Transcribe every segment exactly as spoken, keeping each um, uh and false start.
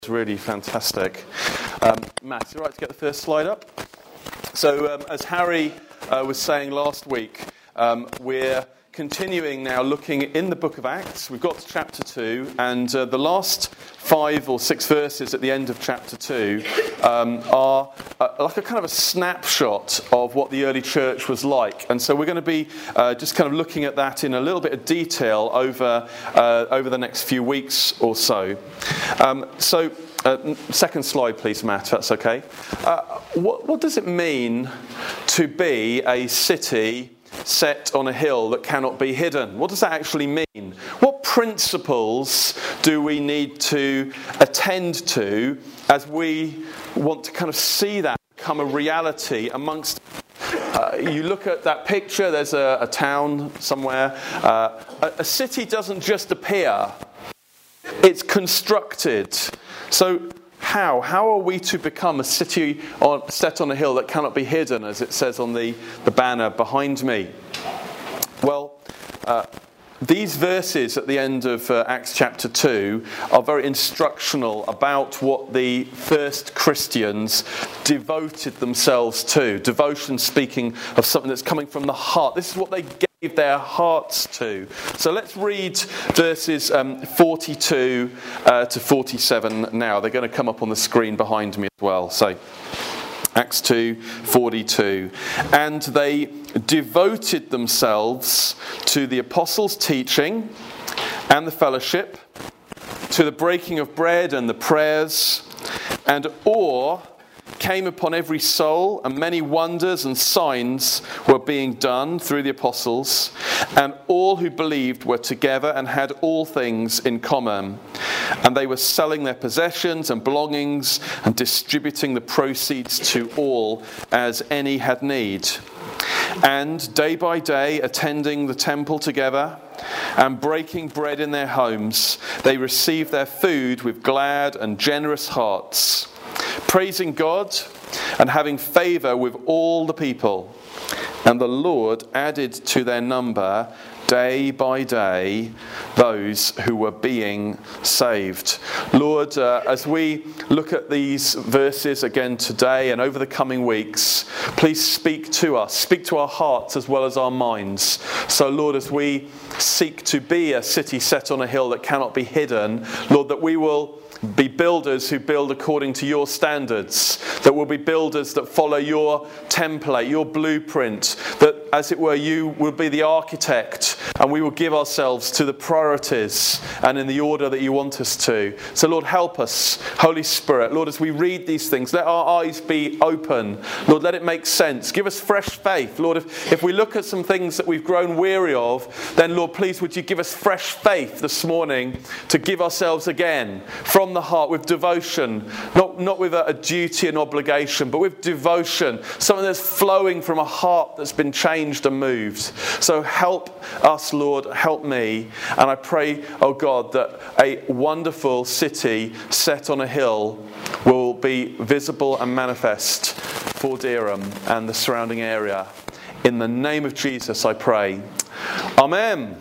It's really fantastic. Um, Matt, is it right to get the first slide up? So, um, as Harry uh, was saying last week, um, we're continuing now looking in the book of Acts. We've got to chapter two, and uh, the last five or six verses at the end of chapter two um, are uh, like a kind of a snapshot of what the early church was like. And so we're going to be uh, just kind of looking at that in a little bit of detail over uh, over the next few weeks or so. Um, so, uh, second slide, please, Matt, if that's okay. Uh, what, what does it mean to be a city set on a hill that cannot be hidden? What does that actually mean? What principles do we need to attend to as we want to kind of see that become a reality amongst uh, you look at that picture, there's a, a town somewhere. Uh, a, a city doesn't just appear, it's constructed. So How? How are we to become a city on, set on a hill that cannot be hidden, as it says on the, the banner behind me? Well, uh, these verses at the end of uh, Acts chapter two are very instructional about what the first Christians devoted themselves to. Devotion speaking of something that's coming from the heart. This is what they gave their hearts to. So let's read verses um, forty-two uh, to forty-seven now. They're going to come up on the screen behind me as well. So Acts two forty-two. And they devoted themselves to the apostles' teaching and the fellowship, to the breaking of bread and the prayers, and awe came upon every soul, and many wonders and signs were being done through the apostles, and all who believed were together and had all things in common. And they were selling their possessions and belongings and distributing the proceeds to all as any had need. And day by day, attending the temple together and breaking bread in their homes, they received their food with glad and generous hearts, praising God and having favour with all the people. And the Lord added to their number day by day those who were being saved. Lord, uh, as we look at these verses again today and over the coming weeks, please speak to us, speak to our hearts as well as our minds. So Lord, as we seek to be a city set on a hill that cannot be hidden, Lord, that we will be builders who build according to your standards, that will be builders that follow your template, your blueprint, that as it were you will be the architect and we will give ourselves to the priorities and in the order that you want us to. So Lord, help us, Holy Spirit. Lord, as we read these things, let our eyes be open. Lord, let it make sense. Give us fresh faith. Lord, if, if we look at some things that we've grown weary of, then Lord, please would you give us fresh faith this morning to give ourselves again from the heart with devotion, not, not with a, a duty and obligation, but with devotion, something that's flowing from a heart that's been changed and moved. So help us, Lord, help me, and I pray, oh God, that a wonderful city set on a hill will be visible and manifest for Dereham and the surrounding area. In the name of Jesus, I pray. Amen.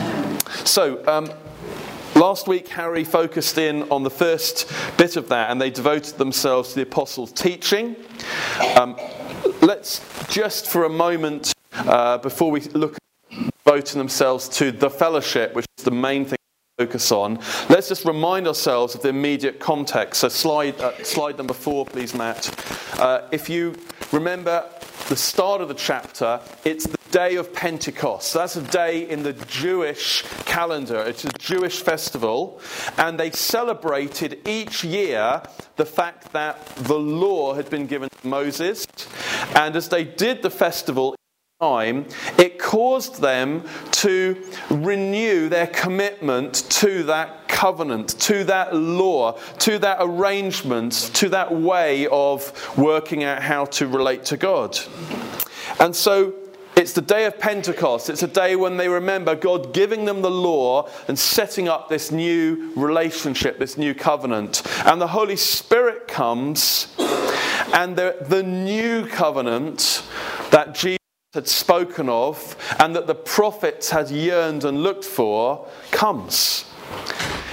So, um, last week, Harry focused in on the first bit of that, and they devoted themselves to the apostles' teaching. Um, let's just for a moment, uh, before we look at devoting themselves to the fellowship, which is the main thing to focus on, let's just remind ourselves of the immediate context. So slide, uh, slide number four, please, Matt. Uh, if you remember the start of the chapter, it's the day of Pentecost. That's a day in the Jewish calendar. It's a Jewish festival, and they celebrated each year the fact that the law had been given to Moses, and as they did the festival time, it caused them to renew their commitment to that covenant, to that law, to that arrangement, to that way of working out how to relate to God. And so it's the day of Pentecost. It's a day when they remember God giving them the law and setting up this new relationship, this new covenant. And the Holy Spirit comes, and the, the new covenant that Jesus had spoken of and that the prophets had yearned and looked for comes. And we're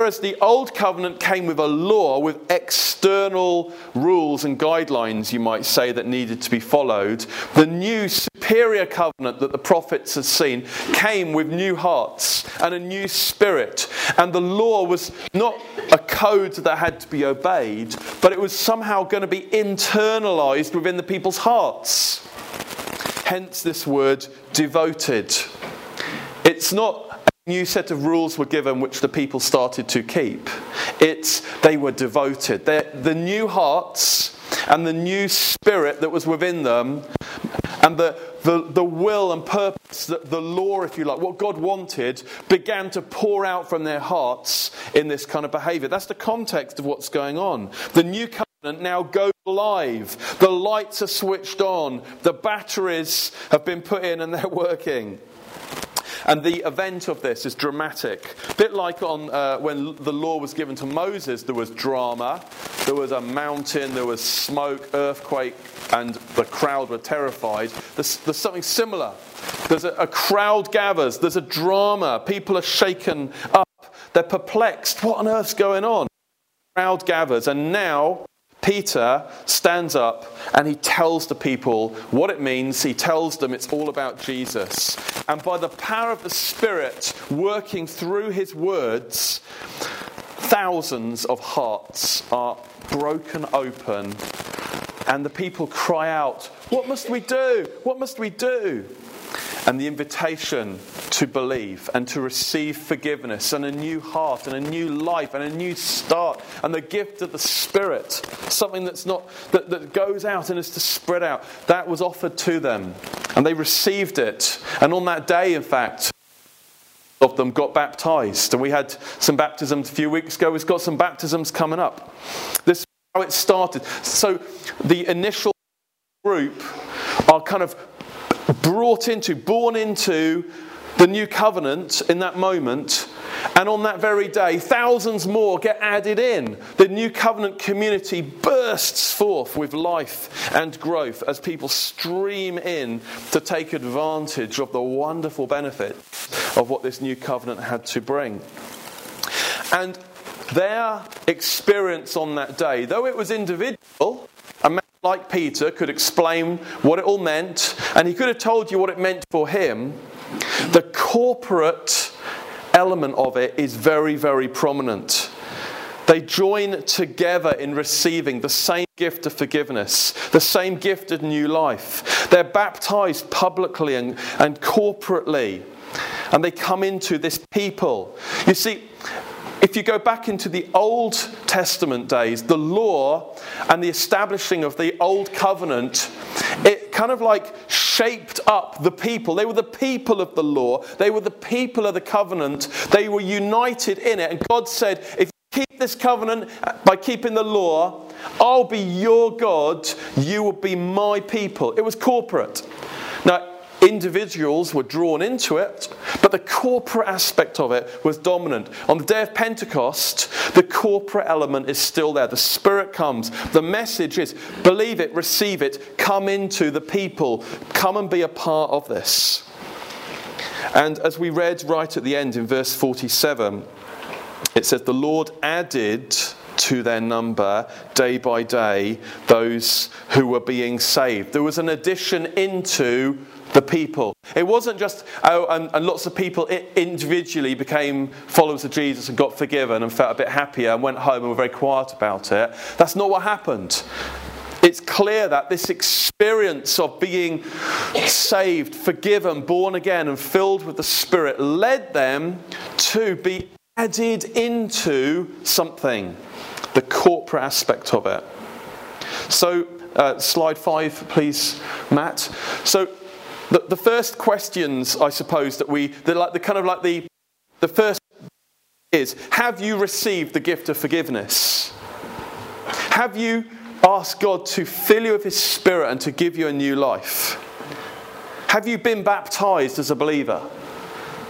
whereas the old covenant came with a law, with external rules and guidelines, you might say, that needed to be followed, the new superior covenant that the prophets had seen came with new hearts and a new spirit. And the law was not a code that had to be obeyed, but it was somehow going to be internalized within the people's hearts. Hence this word devoted. It's not a new set of rules were given which the people started to keep. It's they were devoted. They're, the new hearts and the new spirit that was within them, and the, the, the will and purpose, the, the law, if you like, what God wanted, began to pour out from their hearts in this kind of behaviour. That's the context of what's going on. The new covenant now goes live. The lights are switched on. The batteries have been put in and they're working. And the event of this is dramatic. A bit like on uh, when the law was given to Moses, there was drama. There was a mountain, there was smoke, earthquake, and the crowd were terrified. There's, there's something similar. There's a, a crowd gathers. There's a drama. People are shaken up. They're perplexed. What on earth's going on? The crowd gathers. And now Peter stands up and he tells the people what it means. He tells them it's all about Jesus. And by the power of the Spirit working through his words, thousands of hearts are broken open. And the people cry out, "What must we do? What must we do?" And the invitation to believe and to receive forgiveness and a new heart and a new life and a new start and the gift of the Spirit, something that's not that, that goes out and is to spread out, that was offered to them. And they received it. And on that day, in fact, of them got baptized. And we had some baptisms a few weeks ago. We've got some baptisms coming up. This is how it started. So the initial group are kind of brought into, born into the new covenant in that moment, and on that very day thousands more get added in. The new covenant community bursts forth with life and growth as people stream in to take advantage of the wonderful benefit of what this new covenant had to bring. And their experience on that day, though it was individual, a man like Peter could explain what it all meant, and he could have told you what it meant for him. The corporate element of it is very, very prominent. They join together in receiving the same gift of forgiveness, the same gift of new life. They're baptized publicly and, and corporately, and they come into this people. You see, if you go back into the Old Testament days, the law and the establishing of the Old Covenant, it kind of like shaped up the people. They were the people of the law. They were the people of the covenant. They were united in it. And God said, if you keep this covenant by keeping the law, I'll be your God. You will be my people. It was corporate. Now, individuals were drawn into it, but the corporate aspect of it was dominant. On the day of Pentecost, the corporate element is still there. The Spirit comes. The message is, believe it, receive it, come into the people, come and be a part of this. And as we read right at the end in verse forty-seven, it says, the Lord added to their number day by day those who were being saved. There was an addition into the people. It wasn't just, oh, and, and lots of people individually became followers of Jesus and got forgiven and felt a bit happier and went home and were very quiet about it. That's not what happened. It's clear that this experience of being saved, forgiven, born again and filled with the Spirit led them to be added into something, the corporate aspect of it. So, uh, slide five, please, Matt. So, the, the first questions, I suppose, that we, the, like, the kind of like the, the first is, have you received the gift of forgiveness? Have you asked God to fill you with His Spirit and to give you a new life? Have you been baptized as a believer?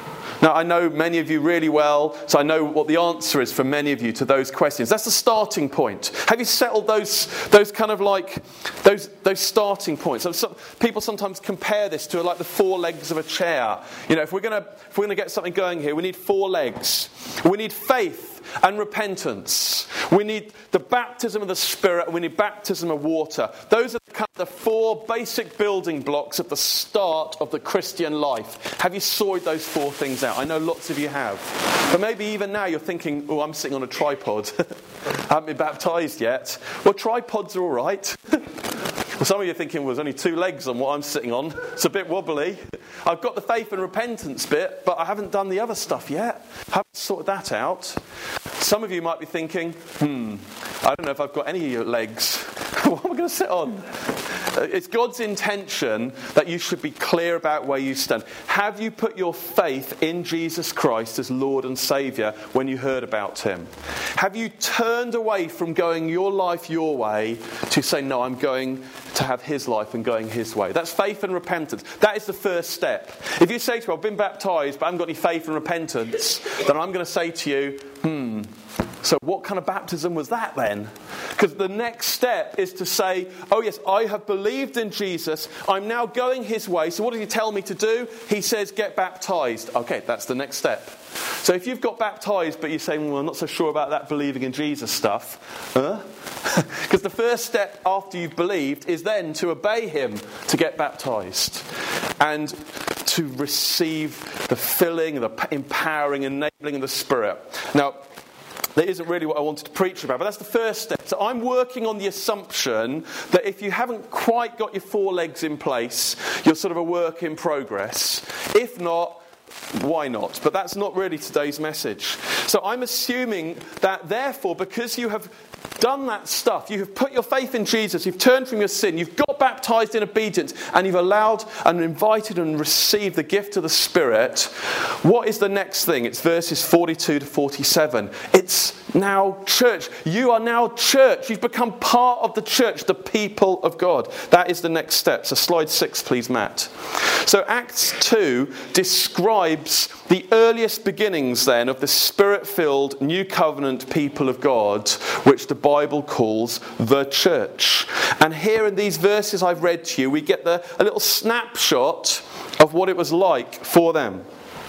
Now, I know many of you really well, so I know what the answer is for many of you to those questions. That's the starting point. Have you settled those those kind of like, those those starting points? So some, people sometimes compare this to like the four legs of a chair. You know, if we're going to if we're going to get something going here, we need four legs. We need faith and repentance. We need the baptism of the Spirit, and we need baptism of water. Those are the, kind of the four basic building blocks of the start of the Christian life. Have you sorted those four things out? I know lots of you have. But maybe even now you're thinking, oh, I'm sitting on a tripod. I haven't been baptised yet. Well, tripods are all right. Well, some of you are thinking, well, there's only two legs on what I'm sitting on. It's a bit wobbly. I've got the faith and repentance bit, but I haven't done the other stuff yet. I haven't sorted that out. Some of you might be thinking, hmm, I don't know if I've got any legs. What am I going to sit on? It's God's intention that you should be clear about where you stand. Have you put your faith in Jesus Christ as Lord and Saviour when you heard about him? Have you turned away from going your life your way to say, no, I'm going to have his life and going his way? That's faith and repentance. That is the first step. If you say to me, I've been baptised, but I haven't got any faith and repentance, then I'm going to say to you, hmm, so what kind of baptism was that then? Because the next step is to say, oh yes, I have believed in Jesus. I'm now going his way. So what does he tell me to do? He says, get baptised. Okay, that's the next step. So if you've got baptised, but you're saying, well, I'm not so sure about that believing in Jesus stuff. Huh? Because the first step after you've believed is then to obey him, to get baptised. And to receive the filling, the empowering, enabling of the Spirit. Now, that isn't really what I wanted to preach about, but that's the first step. So I'm working on the assumption that if you haven't quite got your four legs in place, you're sort of a work in progress. If not, why not? But that's not really today's message. So I'm assuming that therefore, because you have done that stuff, you have put your faith in Jesus, you've turned from your sin, you've got baptised in obedience, and you've allowed and invited and received the gift of the Spirit, what is the next thing? It's verses forty-two to forty-seven. It's now church. You are now church. You've become part of the church, the people of God. That is the next step. So slide six, please, Matt. So Acts two describes the earliest beginnings then of the Spirit-filled New Covenant people of God, which the Bible calls the church. And here in these verses I've read to you, we get the, a little snapshot of what it was like for them.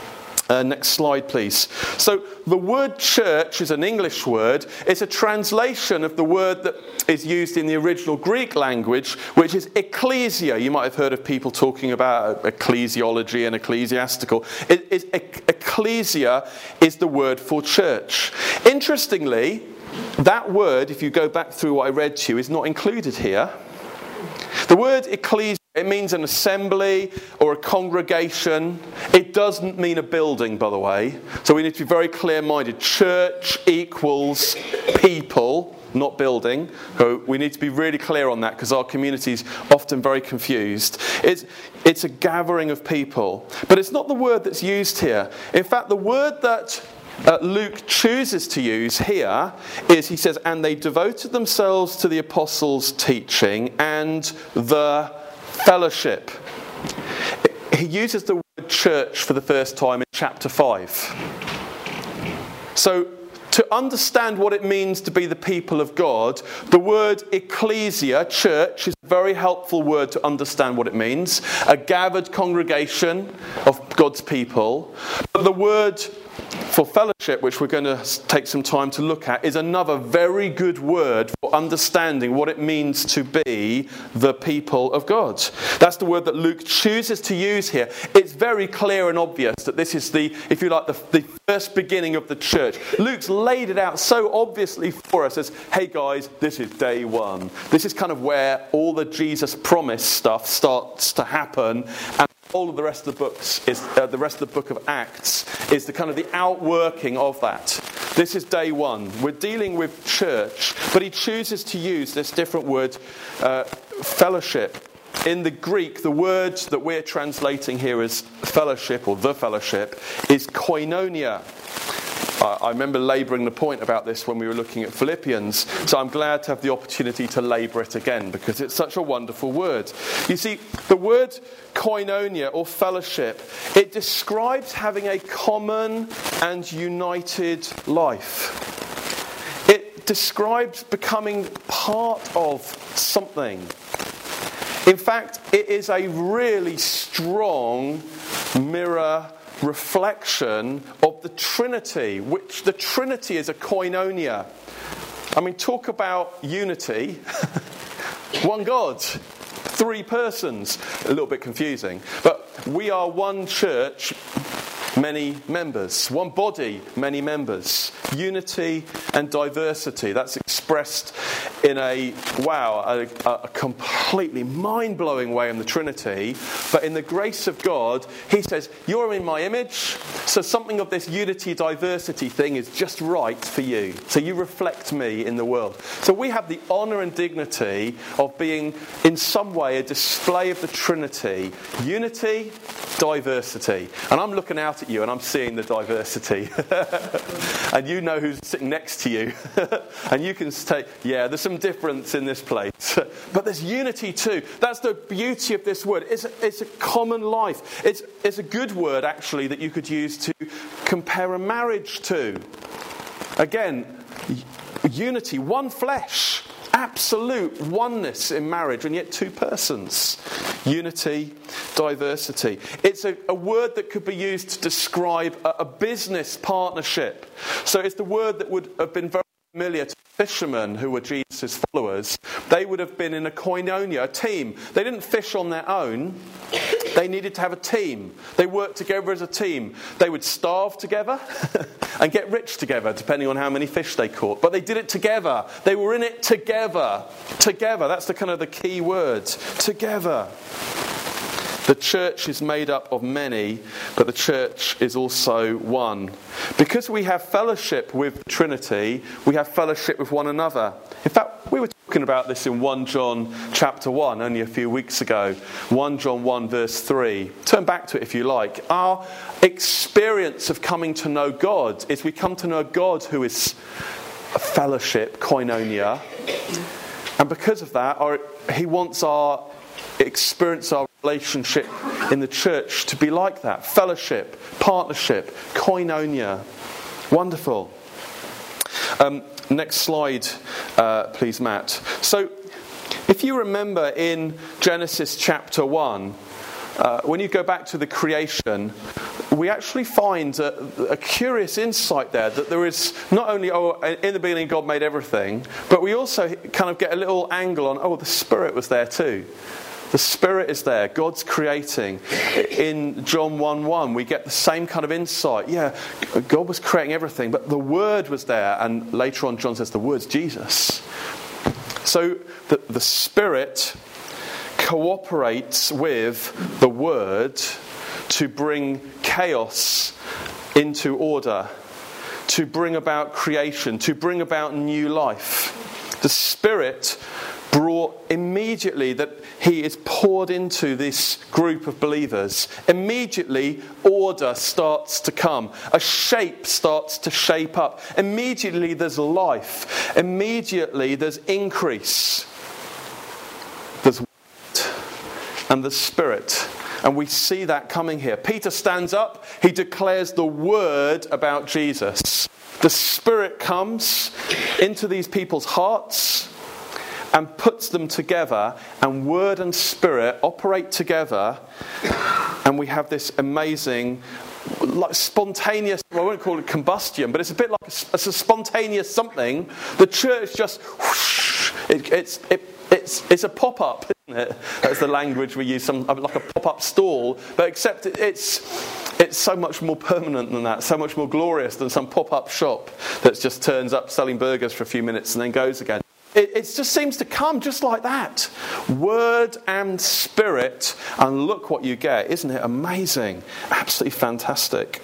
Uh, next slide, please. So the word church is an English word. It's a translation of the word that is used in the original Greek language, which is ecclesia. You might have heard of people talking about ecclesiology and ecclesiastical. It, it, ecclesia is the word for church. Interestingly, that word, if you go back through what I read to you, is not included here. The word ecclesia, it means an assembly or a congregation. It doesn't mean a building, by the way. So we need to be very clear-minded. Church equals people, not building. So we need to be really clear on that because our community is often very confused. It's, it's a gathering of people. But it's not the word that's used here. In fact, the word that Uh, Luke chooses to use here is, he says, and they devoted themselves to the apostles' teaching and the fellowship. He uses the word church for the first time in chapter five. So to understand what it means to be the people of God, the word ecclesia, church, is a very helpful word to understand what it means. A gathered congregation of God's people. But the word for fellowship, which we're going to take some time to look at, is another very good word for understanding what it means to be the people of God. That's the word that Luke chooses to use here. It's very clear and obvious that this is the, if you like, the, the first beginning of the church. Luke's laid it out so obviously for us as, hey guys, this is day one. This is kind of where all the Jesus promise stuff starts to happen, and all of the rest of the books is uh, the rest of the book of Acts is the kind of the outworking of that. This is day one. We're dealing with church, but he chooses to use this different word, uh, fellowship. In the Greek, the word that we're translating here as fellowship or the fellowship is koinonia. I, I remember labouring the point about this when we were looking at Philippians, so I'm glad to have the opportunity to labour it again because it's such a wonderful word. You see, the word koinonia or fellowship, it describes having a common and united life. It describes becoming part of something. In fact, it is a really strong mirror reflection of the Trinity, which the Trinity is a koinonia. I mean, talk about unity. One God, three persons. A little bit confusing. But we are one church, many members. One body, many members. Unity and diversity. That's expressed in a, wow, a, a completely mind-blowing way in the Trinity. But in the grace of God, he says, you're in my image, so something of this unity, diversity thing is just right for you. So you reflect me in the world. So we have the honour and dignity of being, in some way, a display of the Trinity. Unity, diversity. And I'm looking out at you and I'm seeing the diversity. And you know who's sitting next to you. And you can say, yeah, there's some difference in this place. But there's unity too. That's the beauty of this word. It's a, it's a common life. It's, it's a good word, actually, that you could use to compare a marriage to. Again, unity, one flesh. Absolute oneness in marriage, and yet two persons. Unity, diversity. It's a, a word that could be used to describe a, a business partnership. So it's the word that would have been very familiar to fishermen who were Jesus' followers. They would have been in a koinonia, a team. They didn't fish on their own. They needed to have a team. They worked together as a team. They would starve together and get rich together, depending on how many fish they caught. But they did it together. They were in it together. Together. That's the kind of the key word. Together. The church is made up of many, but the church is also one. Because we have fellowship with the Trinity, we have fellowship with one another. In fact, we were talking about this in First John chapter one only a few weeks ago. First John one verse three. Turn back to it if you like. Our experience of coming to know God is we come to know God who is a fellowship, koinonia. And because of that, our, he wants our experience, our relationship in the church to be like that. Fellowship, partnership, koinonia. Wonderful. Um, next slide, uh, please, Matt. So, if you remember in Genesis chapter one, uh, when you go back to the creation, we actually find a, a curious insight there that there is not only, oh, in the beginning God made everything, but we also kind of get a little angle on, oh, the Spirit was there too. The Spirit is there. God's creating. In John one one, we get the same kind of insight. Yeah, God was creating everything, but the Word was there. And later on, John says the Word's Jesus. So the, the Spirit cooperates with the Word to bring chaos into order, to bring about creation, to bring about new life. The Spirit brought immediately that he is poured into this group of believers. Immediately, order starts to come. A shape starts to shape up. Immediately, there's life. Immediately, there's increase. There's word and the Spirit. And we see that coming here. Peter stands up. He declares the word about Jesus. The Spirit comes into these people's hearts and puts them together, and Word and Spirit operate together, and we have this amazing, like spontaneous, well, I won't call it combustion, but it's a bit like a, it's a spontaneous something. The church just, whoosh, it, it's it, it's it's a pop-up, isn't it? That's the language we use, some like a pop-up stall, but except it, it's it's so much more permanent than that, so much more glorious than some pop-up shop that just turns up selling burgers for a few minutes and then goes again. It, it just seems to come just like that. Word and Spirit, and look what you get. Isn't it amazing? Absolutely fantastic.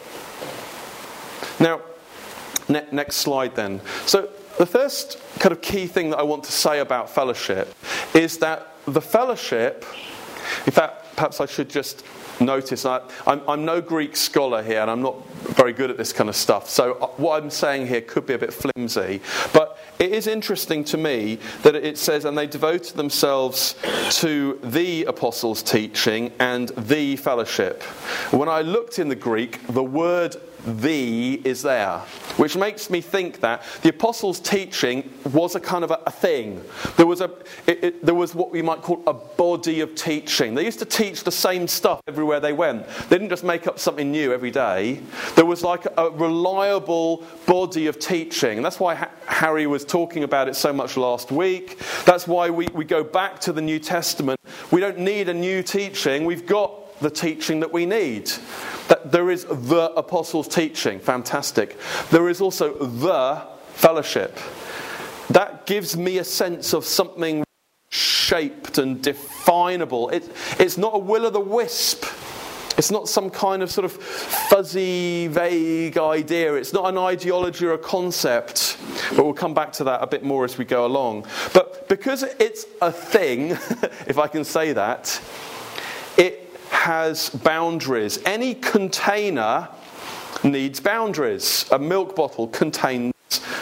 Now, ne- next slide then. So the first kind of key thing that I want to say about fellowship is that the fellowship, in fact, perhaps I should just notice, I, I'm, I'm no Greek scholar here, and I'm not very good at this kind of stuff, so what I'm saying here could be a bit flimsy, but it is interesting to me that it says, and they devoted themselves to the apostles' teaching and the fellowship. When I looked in the Greek, the word "the" is there, which makes me think that the apostles' teaching was a kind of a, a thing. There was a, it, it, there was what we might call a body of teaching. They used to teach the same stuff everywhere they went. They didn't just make up something new every day. There was like a, a reliable body of teaching. And that's why ha- Harry was talking about it so much last week. That's why we, we go back to the New Testament. We don't need a new teaching. We've got the teaching that we need. That there is the apostles' teaching, fantastic. There is also the fellowship. That gives me a sense of something shaped and definable. It, it's not a will-o'-the-wisp. It's not some kind of sort of fuzzy, vague idea. It's not an ideology or a concept. But we'll come back to that a bit more as we go along. But because it's a thing, if I can say that, it has boundaries. Any container needs boundaries. A milk bottle contains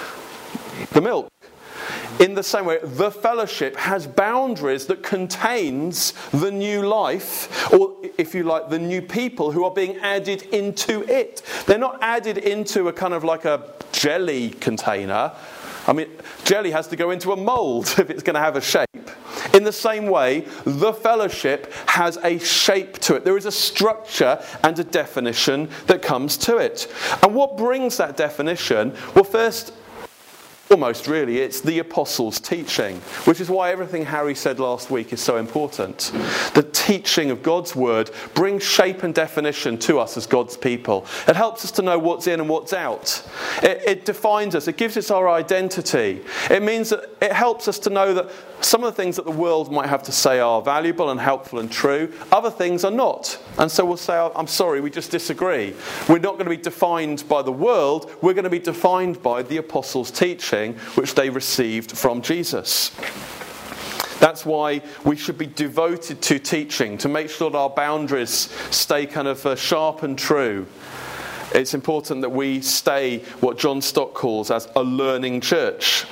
the milk. In the same way, the fellowship has boundaries that contains the new life, or if you like, the new people who are being added into it. They're not added into a kind of like a jelly container. I mean, jelly has to go into a mould if it's going to have a shape. In the same way, the fellowship has a shape to it. There is a structure and a definition that comes to it. And what brings that definition? Well, first, almost really, it's the apostles' teaching, which is why everything Harry said last week is so important. The teaching of God's word brings shape and definition to us as God's people. It helps us to know what's in and what's out. It, it defines us. It gives us our identity. It means that it helps us to know that some of the things that the world might have to say are valuable and helpful and true. Other things are not. And so we'll say, oh, I'm sorry, we just disagree. We're not going to be defined by the world. We're going to be defined by the apostles' teaching, which they received from Jesus. That's why we should be devoted to teaching, to make sure that our boundaries stay kind of uh, sharp and true. It's important that we stay what John Stott calls as a learning church.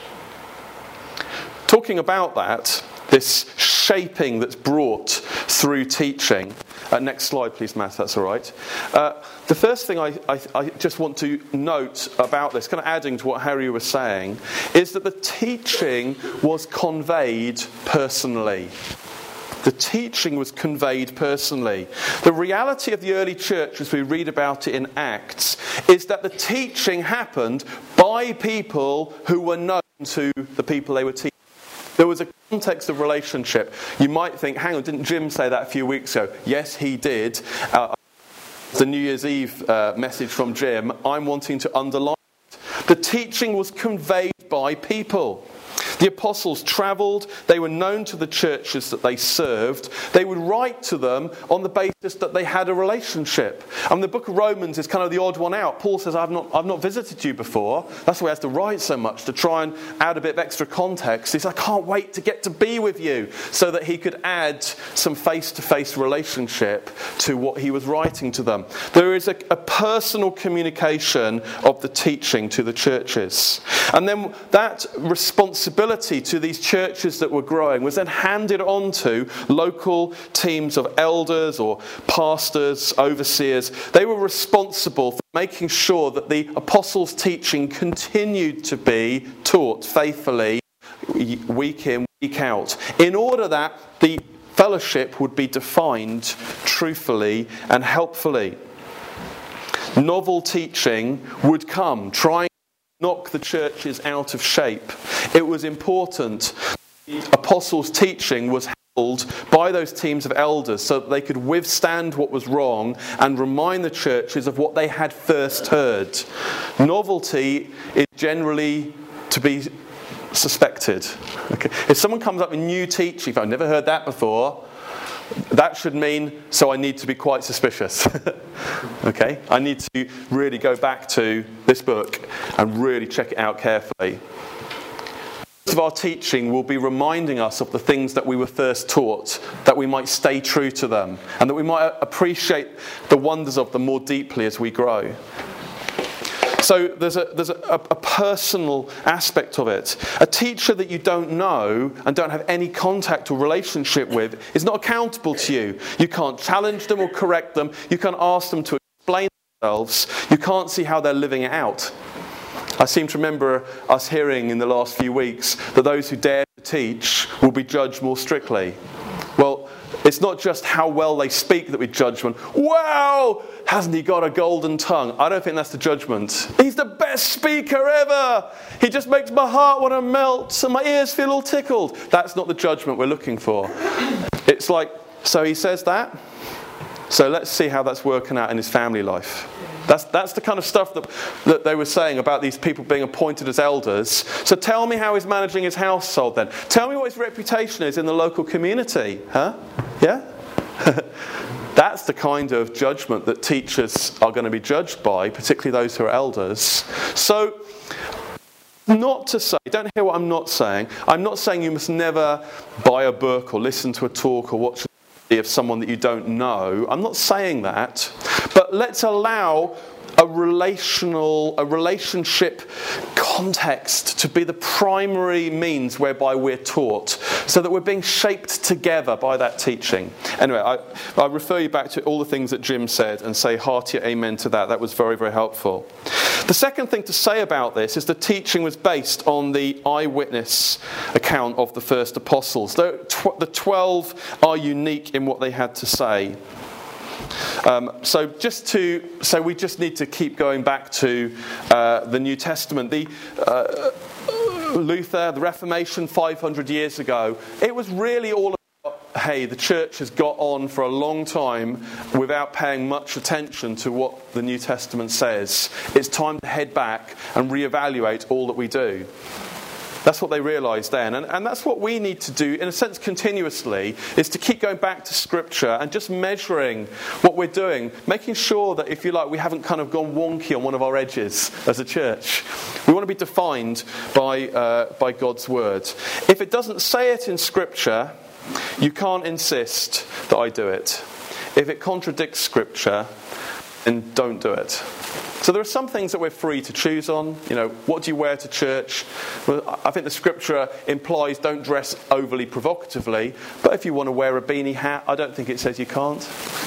Talking about that, this shaping that's brought through teaching. Uh, next slide, please, Matt, that's all right. Uh, the first thing I, I, I just want to note about this, kind of adding to what Harry was saying, is that the teaching was conveyed personally. The teaching was conveyed personally. The reality of the early church, as we read about it in Acts, is that the teaching happened by people who were known to the people they were teaching. There was a context of relationship. You might think, hang on, didn't Jim say that a few weeks ago? Yes, he did. Uh, the New Year's Eve uh, message from Jim, I'm wanting to underline it. The teaching was conveyed by people. The apostles travelled, they were known to the churches that they served, they would write to them on the basis that they had a relationship. And the book of Romans is kind of the odd one out. Paul says, I've not, I've not visited you before. That's why he has to write so much, to try and add a bit of extra context. He says, I can't wait to get to be with you, so that he could add some face-to-face relationship to what he was writing to them. There is a, a personal communication of the teaching to the churches. And then that responsibility to these churches that were growing was then handed on to local teams of elders or pastors, overseers. They were responsible for making sure that the apostles' teaching continued to be taught faithfully week in, week out, in order that the fellowship would be defined truthfully and helpfully. Novel teaching would come, trying knock the churches out of shape. It was important. The apostles' teaching was held by those teams of elders so that they could withstand what was wrong and remind the churches of what they had first heard. Novelty is generally to be suspected. Okay. If someone comes up with new teaching, if I've never heard that before, that should mean, so I need to be quite suspicious. Okay? I need to really go back to this book and really check it out carefully. of our teaching will be reminding us of the things that we were first taught, that we might stay true to them, and that we might appreciate the wonders of them more deeply as we grow. So there's a there's a, a personal aspect of it. A teacher that you don't know and don't have any contact or relationship with is not accountable to you. You can't challenge them or correct them. You can't ask them to explain themselves. You can't see how they're living it out. I seem to remember us hearing in the last few weeks that those who dare to teach will be judged more strictly. Well, it's not just how well they speak that we judge one. Wow, hasn't he got a golden tongue? I don't think that's the judgment. He's the best speaker ever. He just makes my heart want to melt and my ears feel all tickled. That's not the judgment we're looking for. It's like, so he says that. So let's see how that's working out in his family life. That's that's the kind of stuff that, that they were saying about these people being appointed as elders. So tell me how he's managing his household then. Tell me what his reputation is in the local community. Huh? Yeah? That's the kind of judgment that teachers are going to be judged by, particularly those who are elders. So, not to say, don't hear what I'm not saying. I'm not saying you must never buy a book or listen to a talk or watch a of someone that you don't know. I'm not saying that, but let's allow a relational, a relationship context to be the primary means whereby we're taught, so that we're being shaped together by that teaching. Anyway, I, I refer you back to all the things that Jim said and say hearty amen to that. That was very, very helpful. The second thing to say about this is the teaching was based on the eyewitness account of the first apostles. The twelve are unique in what they had to say. Um, so just to, so we just need to keep going back to uh, the New Testament. The uh, Luther, the Reformation, five hundred years ago, it was really all about, hey, the church has got on for a long time without paying much attention to what the New Testament says. It's time to head back and reevaluate all that we do. That's what they realised then. And, and that's what we need to do, in a sense, continuously, is to keep going back to Scripture and just measuring what we're doing, making sure that, if you like, we haven't kind of gone wonky on one of our edges as a church. We want to be defined by, uh, by God's Word. If it doesn't say it in Scripture, you can't insist that I do it. If it contradicts Scripture, then don't do it. So there are some things that we're free to choose on. You know, what do you wear to church? Well, I think the Scripture implies don't dress overly provocatively. But if you want to wear a beanie hat, I don't think it says you can't.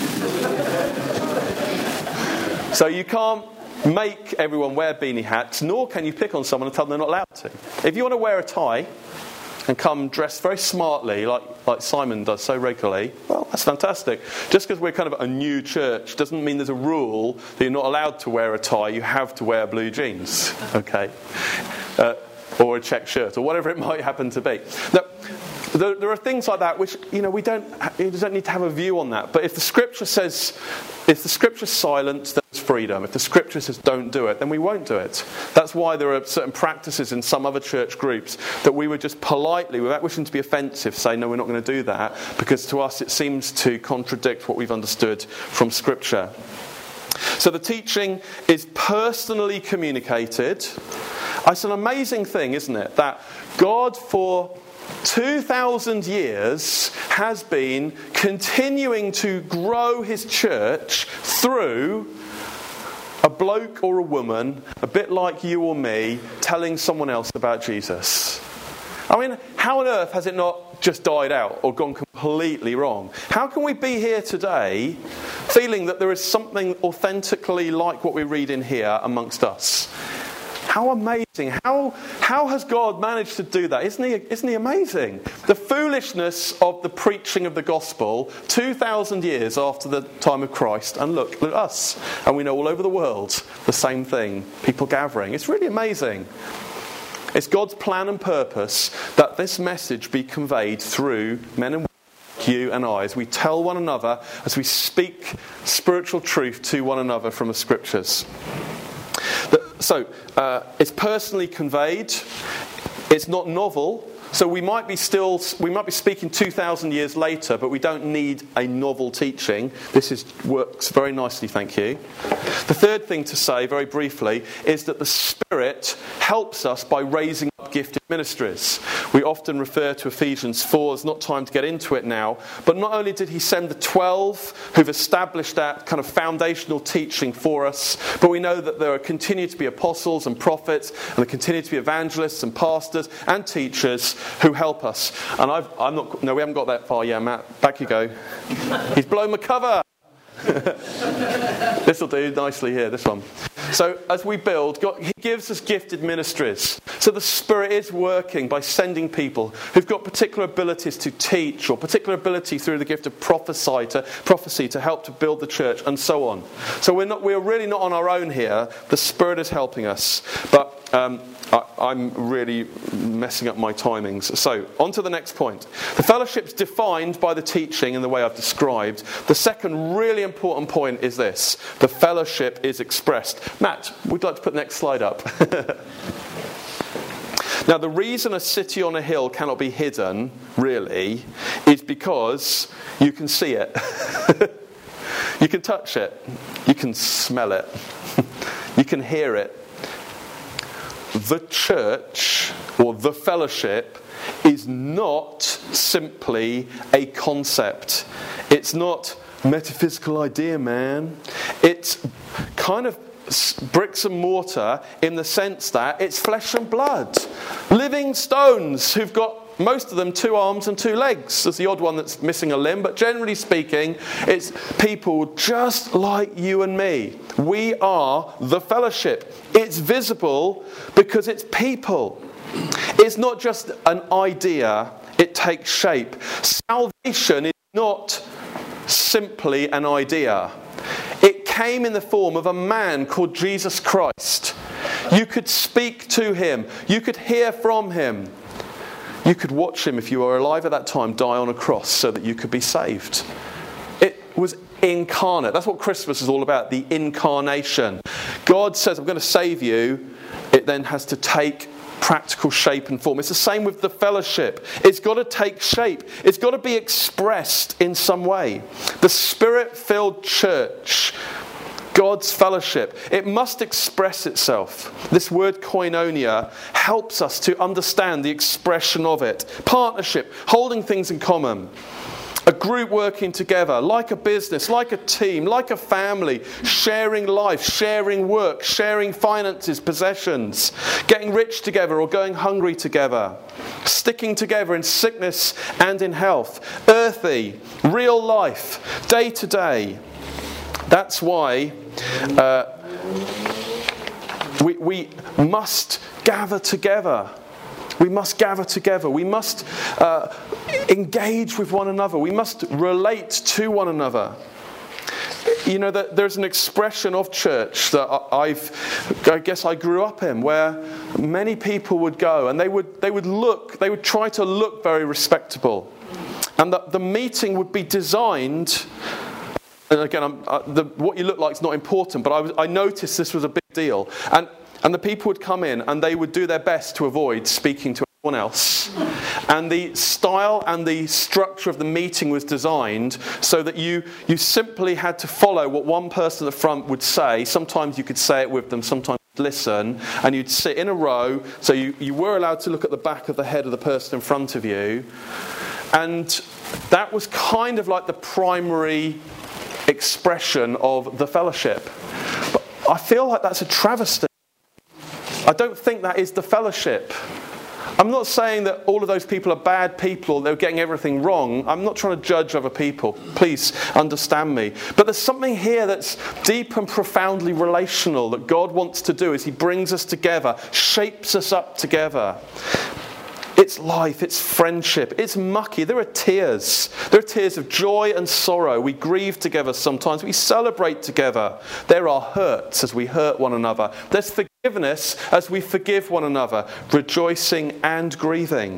So you can't make everyone wear beanie hats, nor can you pick on someone and tell them they're not allowed to. If you want to wear a tie and come dressed very smartly, like, like Simon does so regularly, well, that's fantastic. Just because we're kind of a new church doesn't mean there's a rule that you're not allowed to wear a tie. You have to wear blue jeans, okay? Uh, or a check shirt, or whatever it might happen to be. Now, there, there are things like that which, you know, we don't, you don't need to have a view on that. But if the Scripture says, if the Scripture's silent, then it's freedom. If the Scripture says don't do it, then we won't do it. That's why there are certain practices in some other church groups that we would just politely, without wishing to be offensive, say, no, we're not going to do that, because to us it seems to contradict what we've understood from Scripture. So the teaching is personally communicated. It's an amazing thing, isn't it, that God for two thousand years has been continuing to grow his church through a bloke or a woman, a bit like you or me, telling someone else about Jesus. I mean, how on earth has it not just died out or gone completely wrong? How can we be here today feeling that there is something authentically like what we read in here amongst us? How amazing. How how has God managed to do that? Isn't he, isn't he amazing? The foolishness of the preaching of the gospel two thousand years after the time of Christ. And look, look at us. And we know all over the world the same thing. People gathering. It's really amazing. It's God's plan and purpose that this message be conveyed through men and women, you and I, as we tell one another, as we speak spiritual truth to one another from the Scriptures. So, uh, it's personally conveyed. It's not novel. So we might be still, we might be speaking two thousand years later, but we don't need a novel teaching. This is, works very nicely, thank you. The third thing to say, very briefly, is that the Spirit helps us by raising up gifted ministries. We often refer to Ephesians four. There's not time to get into it now. But not only did he send the twelve who've established that kind of foundational teaching for us, but we know that there are continue to be apostles and prophets, and there continue to be evangelists and pastors and teachers who help us. And I've, I'm not. No, we haven't got that far yet, Matt. Back you go. He's blown my cover. This will do nicely here, this one. So as we build, God, he gives us gifted ministries. So the Spirit is working by sending people who've got particular abilities to teach, or particular ability through the gift of prophesy to, prophecy to help to build the church, and so on. So we're not, we're really not on our own here. The Spirit is helping us. But um, I, I'm really messing up my timings. So on to the next point. The fellowship's defined by the teaching in the way I've described. The second really important point is this. The fellowship is expressed. Matt, we'd like to put the next slide up. Now, the reason a city on a hill cannot be hidden, really, is because you can see it. You can touch it. You can smell it. You can hear it. The church, or the fellowship, is not simply a concept. It's not metaphysical idea, man. It's kind of bricks and mortar in the sense that it's flesh and blood. Living stones who've got, most of them, two arms and two legs. There's the odd one that's missing a limb, but generally speaking, it's people just like you and me. We are the fellowship. It's visible because it's people. It's not just an idea, it takes shape. Salvation is not simply an idea. It came in the form of a man called Jesus Christ. You could speak to him. You could hear from him. You could watch him, if you were alive at that time, die on a cross so that you could be saved. It was incarnate. That's what Christmas is all about, the incarnation. God says, I'm going to save you. It then has to take practical shape and form. It's the same with the fellowship. It's got to take shape. It's got to be expressed in some way. The Spirit-filled church, God's fellowship, it must express itself. This word koinonia helps us to understand the expression of it. Partnership, holding things in common. A group working together, like a business, like a team, like a family, sharing life, sharing work, sharing finances, possessions, getting rich together or going hungry together, sticking together in sickness and in health, earthy, real life, day to day. That's why uh, we, we must gather together. We must gather together. We must uh, engage with one another. We must relate to one another. You know, that there's an expression of church that I've, I guess I grew up in, where many people would go and they would they would look, they would try to look very respectable, and that the meeting would be designed. And again, I'm, uh, the, what you look like is not important, but I, was, I noticed this was a big deal. And and the people would come in and they would do their best to avoid speaking to anyone else. And the style and the structure of the meeting was designed so that you, you simply had to follow what one person at the front would say. Sometimes you could say it with them, sometimes you'd listen, and you'd sit in a row. So you, you were allowed to look at the back of the head of the person in front of you. And that was kind of like the primary expression of the fellowship. But I feel like that's a travesty. I don't think that is the fellowship. I'm not saying that all of those people are bad people, they're getting everything wrong. I'm not trying to judge other people. Please understand me. But there's something here that's deep and profoundly relational that God wants to do as he brings us together, shapes us up together. It's life, it's friendship, it's mucky. There are tears. There are tears of joy and sorrow. We grieve together sometimes. We celebrate together. There are hurts as we hurt one another. There's forgiveness as we forgive one another, rejoicing and grieving.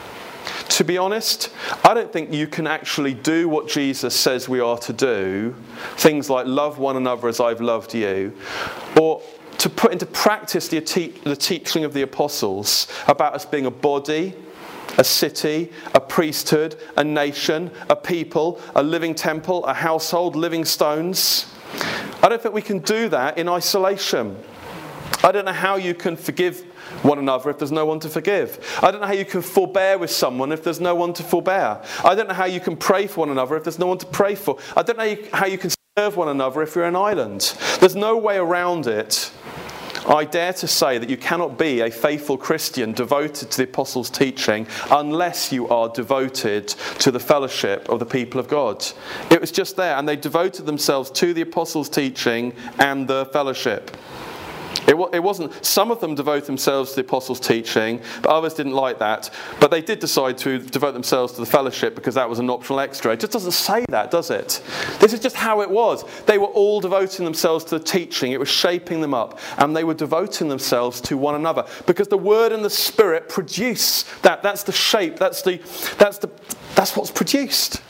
To be honest, I don't think you can actually do what Jesus says we are to do, things like love one another as I've loved you, or to put into practice the, te- the teaching of the apostles about us being a body, a city, a priesthood, a nation, a people, a living temple, a household, living stones. I don't think we can do that in isolation. I don't know how you can forgive one another if there's no one to forgive. I don't know how you can forbear with someone if there's no one to forbear. I don't know how you can pray for one another if there's no one to pray for. I don't know how you can serve one another if you're an island. There's no way around it. I dare to say that you cannot be a faithful Christian devoted to the apostles' teaching unless you are devoted to the fellowship of the people of God. It was just there, and they devoted themselves to the apostles' teaching and the fellowship. It, it wasn't, some of them devoted themselves to the apostles' teaching, but others didn't like that. But they did decide to devote themselves to the fellowship because that was an optional extra. It just doesn't say that, does it? This is just how it was. They were all devoting themselves to the teaching. It was shaping them up. And they were devoting themselves to one another. Because the Word and the Spirit produce that. That's the shape. That's the, that's the, that's what's produced.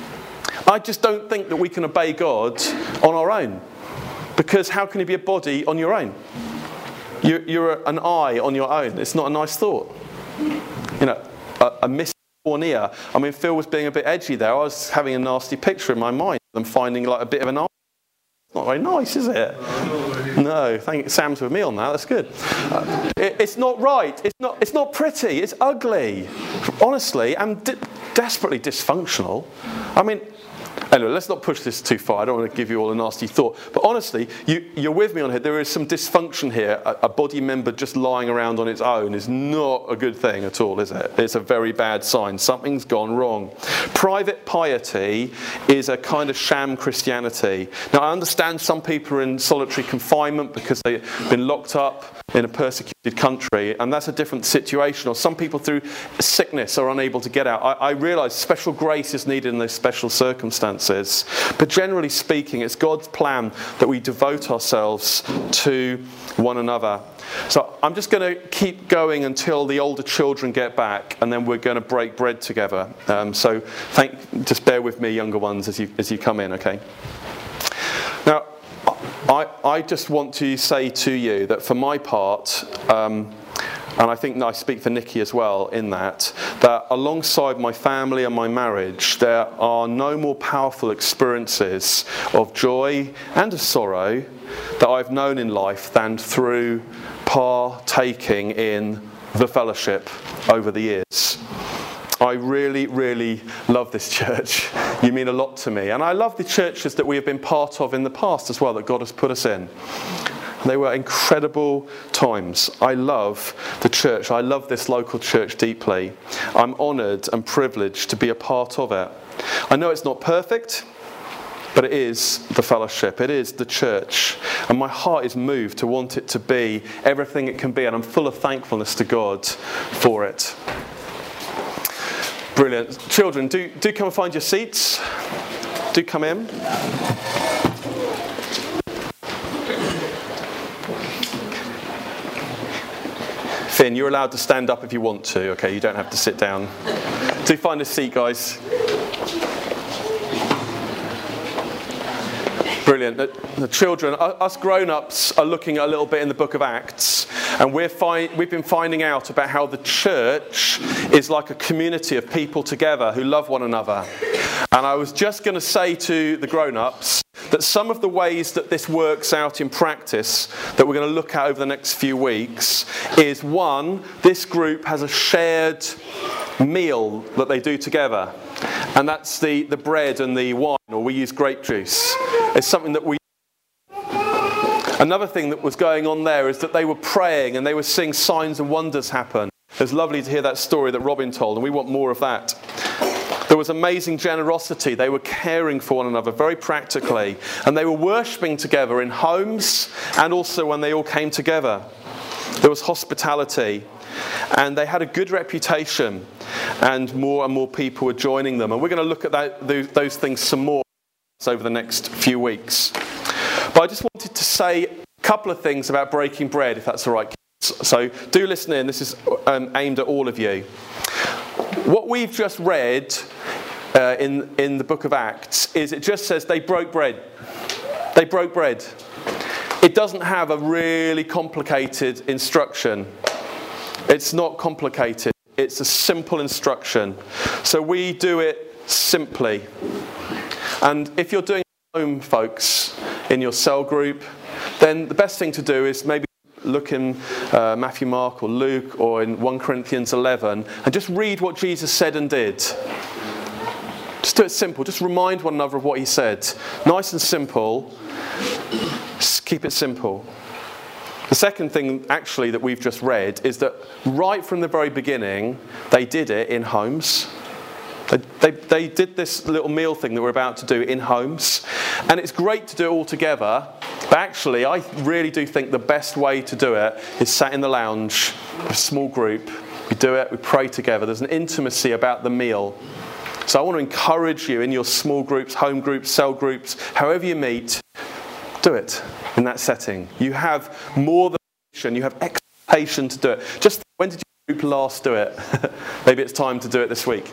I just don't think that we can obey God on our own. Because how can you be a body on your own? You're, you're an eye on your own. It's not a nice thought. You know, a, a missing one ear. I mean, Phil was being a bit edgy there. I was having a nasty picture in my mind of them finding like a bit of an eye. It's not very nice, is it? No, thank you. Sam's with me on that. That's good. Uh, it, it's not right. It's not. It's not pretty. It's ugly. Honestly, and di- desperately dysfunctional. I mean. Anyway, let's not push this too far. I don't want to give you all a nasty thought. But honestly, you, you're with me on here. There is some dysfunction here. A, a body member just lying around on its own is not a good thing at all, is it? It's a very bad sign. Something's gone wrong. Private piety is a kind of sham Christianity. Now, I understand some people are in solitary confinement because they've been locked up in a persecuted country, and that's a different situation. Or some people through sickness are unable to get out. I, I realise special grace is needed in those special circumstances. But generally speaking, it's God's plan that we devote ourselves to one another. So I'm just going to keep going until the older children get back, and then we're going to break bread together. Um, so thank, just bear with me, younger ones, as you as you come in, okay? Now, I, I just want to say to you that for my part, um, and I think I speak for Nikki as well in that, that alongside my family and my marriage, there are no more powerful experiences of joy and of sorrow that I've known in life than through partaking in the fellowship over the years. I really, really love this church. You mean a lot to me. And I love the churches that we have been part of in the past as well, that God has put us in. They were incredible times. I love the church. I love this local church deeply. I'm honoured and privileged to be a part of it. I know it's not perfect, but it is the fellowship. It is the church. And my heart is moved to want it to be everything it can be. And I'm full of thankfulness to God for it. Brilliant. Children, do, do come and find your seats. Do come in. Finn, you're allowed to stand up if you want to, okay? You don't have to sit down. Do find a seat, guys. Brilliant. The, the children, us grown-ups are looking a little bit in the book of Acts, and we're fi- we've been finding out about how the church is like a community of people together who love one another. And I was just going to say to the grown-ups that some of the ways that this works out in practice that we're going to look at over the next few weeks is, one, this group has a shared meal that they do together. And that's the, the bread and the wine, or we use grape juice. It's something that we... Another thing that was going on there is that they were praying and they were seeing signs and wonders happen. It was lovely to hear that story that Robin told, and we want more of that. There was amazing generosity. They were caring for one another very practically. And they were worshipping together in homes and also when they all came together. There was hospitality. And they had a good reputation. And more and more people were joining them. And we're going to look at that, those things some more over the next few weeks. But I just wanted to say a couple of things about breaking bread, if that's all right. So do listen in. This is um, aimed at all of you. What we've just read uh, in, in the book of Acts is it just says they broke bread. They broke bread. It doesn't have a really complicated instruction. It's not complicated. It's a simple instruction. So we do it simply. And if you're doing it at home, folks, in your cell group, then the best thing to do is maybe look in uh, Matthew, Mark, or Luke, or in First Corinthians eleven, and just read what Jesus said and did. Just do it simple. Just remind one another of what he said. Nice and simple. Just keep it simple. The second thing, actually, that we've just read is that right from the very beginning, they did it in homes. They, they, they did this little meal thing that we're about to do in homes. And it's great to do it all together. But actually, I really do think the best way to do it is sat in the lounge, a small group. We do it, we pray together. There's an intimacy about the meal. So I want to encourage you in your small groups, home groups, cell groups, however you meet, do it in that setting. You have more than you have expectation to do it. Just when did your group last do it? Maybe it's time to do it this week.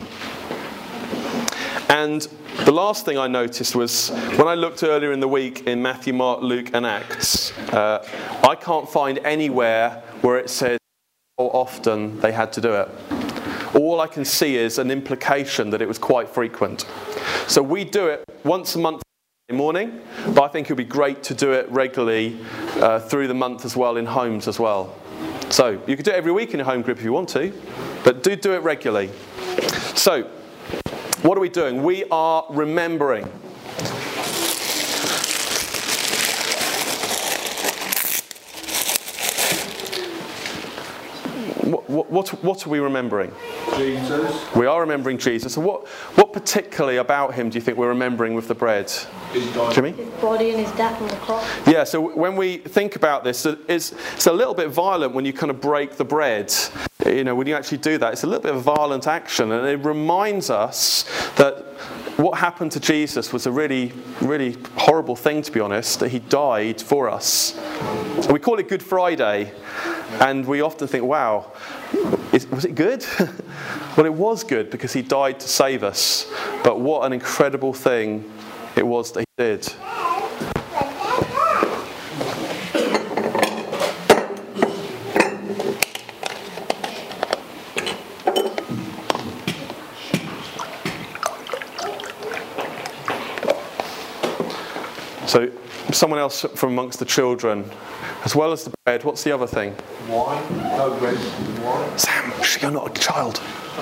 And the last thing I noticed was when I looked earlier in the week in Matthew, Mark, Luke and Acts, uh, I can't find anywhere where it says how often they had to do it. All I can see is an implication that it was quite frequent. So we do it once a month morning, but I think it would be great to do it regularly uh, through the month as well in homes as well. So you could do it every week in a home group if you want to, but do do it regularly. So what are we doing? We are remembering. What, what, what, what are we remembering? Jesus. We are remembering Jesus. So what, what particularly about him do you think we're remembering with the bread? Jimmy? His body and his death on the cross. Yeah, so when we think about this, it's, it's a little bit violent when you kind of break the bread. You know, when you actually do that, it's a little bit of a violent action. And it reminds us that what happened to Jesus was a really, really horrible thing, to be honest, that he died for us. And we call it Good Friday. And we often think, wow, is, was it good? Well, it was good because he died to save us. But what an incredible thing it was that he did. So, someone else from amongst the children, as well as the bread, what's the other thing? Wine. No bread. Wine. Sam, you're not a child.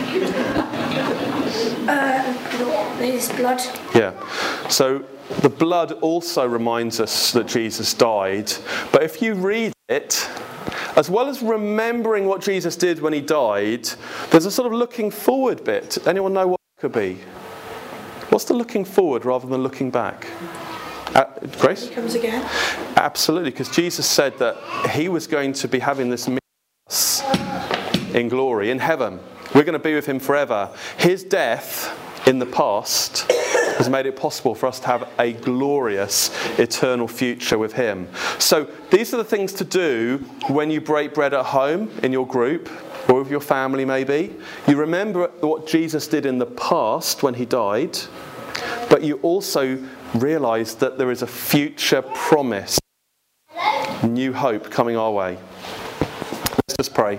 Uh, his blood. Yeah. So the blood also reminds us that Jesus died. But if you read it, as well as remembering what Jesus did when he died, there's a sort of looking forward bit. Anyone know what it could be? What's the looking forward rather than looking back? Uh, Grace? He comes again. Absolutely, because Jesus said that he was going to be having this meal in glory, in heaven. We're going to be with him forever. His death in the past has made it possible for us to have a glorious eternal future with him. So these are the things to do when you break bread at home, in your group, or with your family maybe. You remember what Jesus did in the past when he died, but you also realise that there is a future promise, new hope coming our way. Let's just pray.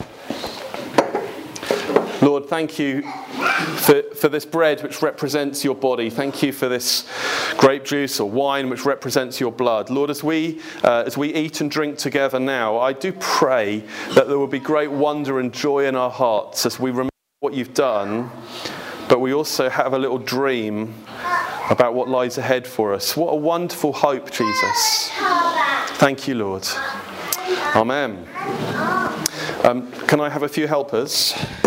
Lord, thank you for, for this bread which represents your body. Thank you for this grape juice or wine which represents your blood. Lord, as we uh, as we eat and drink together now, I do pray that there will be great wonder and joy in our hearts as we remember what you've done, but we also have a little dream about what lies ahead for us. What a wonderful hope, Jesus. Thank you, Lord. Amen. Um, can I have a few helpers?